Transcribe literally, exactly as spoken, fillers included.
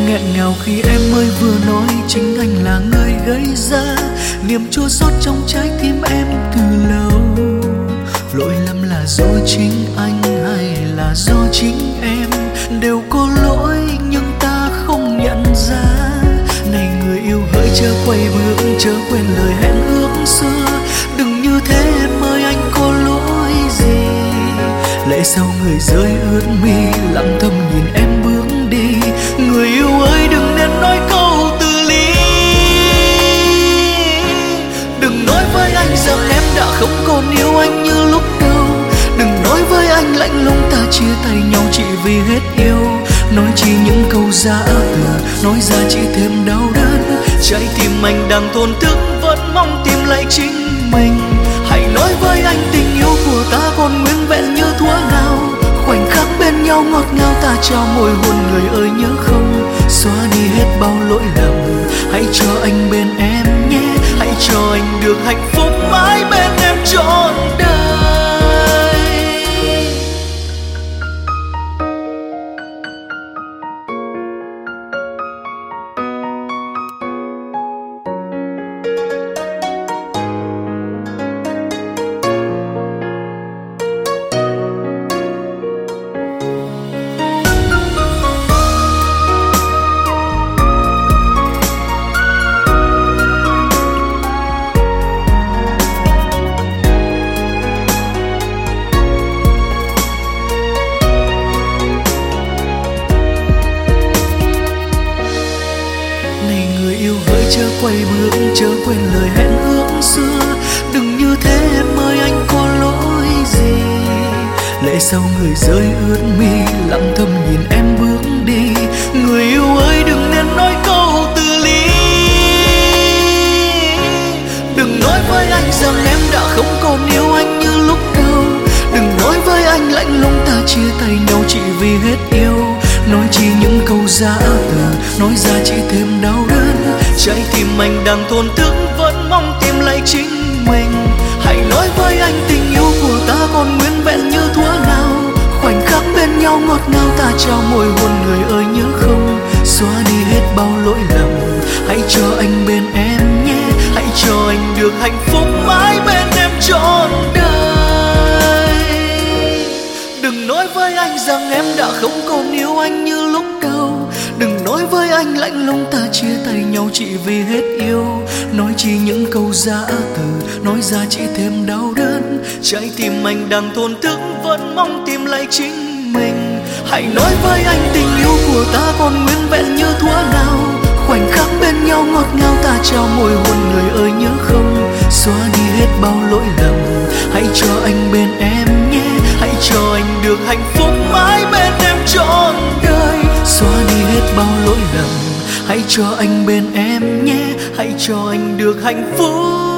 nghẹn ngào khi em mới vừa nói chính anh là người gây ra niềm chua xót trong trái tim em từ lâu. Lỗi lầm là do chính anh hay là do chính em, đều có lỗi nhưng ta không nhận ra. Này người yêu hỡi chớ quay bước, chớ quên lời hẹn ước xưa. Đừng như thế em ơi, anh có lỗi gì? Lệ sau người rơi ướt mi, lặng thầm nhìn em bước đi. Người yêu ơi đừng nên nói câu từ ly. Đừng nói với anh rằng em đã không còn yêu anh như lúc đầu. Đừng nói với anh lạnh lùng ta chia tay nhau chỉ vì hết yêu. Nói chỉ những câu giả từ, nói ra chỉ thêm đau đớn. Trái tim anh đang tổn thức, vẫn mong tìm lại chính mình. Hãy nói với anh tình yêu của ta còn nguyên vẹn như thuở nào. Khoảnh khắc bên nhau ngọt ngào ta trao môi hôn, người ơi nhớ không? Xóa đi hết bao lỗi lầm, hãy cho anh bên em nhé. Hãy cho anh được hạnh phúc mãi bên em trọn đời. Chớ quay bước, chớ quên lời hẹn ước xưa. Đừng như thế em ơi, anh có lỗi gì? Lệ sau người rơi ướt mi, lặng thầm nhìn em bước đi. Người yêu ơi đừng nên nói câu từ ly. Đừng nói với anh rằng em đã không còn yêu anh như lúc đầu. Đừng nói với anh lạnh lùng ta chia tay nhau chỉ vì hết yêu. Nói chỉ những câu giả từ, nói ra chỉ thêm đau đớn. Trái tim anh đang tổn thức, vẫn mong tìm lại chính mình. Hãy nói với anh tình yêu của ta còn nguyên vẹn như thuở nào. Khoảnh khắc bên nhau ngọt ngào ta trao môi hôn, người ơi nhớ không? Xóa đi hết bao lỗi lầm, hãy cho anh bên em nhé. Hãy cho anh được hạnh phúc mãi bên em trọn đời. Đừng nói với anh rằng em đã không còn yêu anh như lúc đầu. Đừng nói với anh lạnh lùng ta chia tay nhau chỉ vì hết yêu. Nói chỉ những câu giả từ, nói ra chỉ thêm đau đớn. Trái tim anh đang tổn thức, vẫn mong tìm lại chính mình. Hãy nói với anh tình yêu của ta còn nguyên vẹn như thuở nào. Khoảnh khắc bên nhau ngọt ngào ta trao môi hôn, người ơi nhớ không? Xóa đi hết bao lỗi lầm, hãy cho anh bên em nhé. Hãy cho anh được hạnh phúc mãi bên em trọn đời. Xóa đi hết bao lỗi lầm, hãy cho anh bên em nhé. Hãy cho anh được hạnh phúc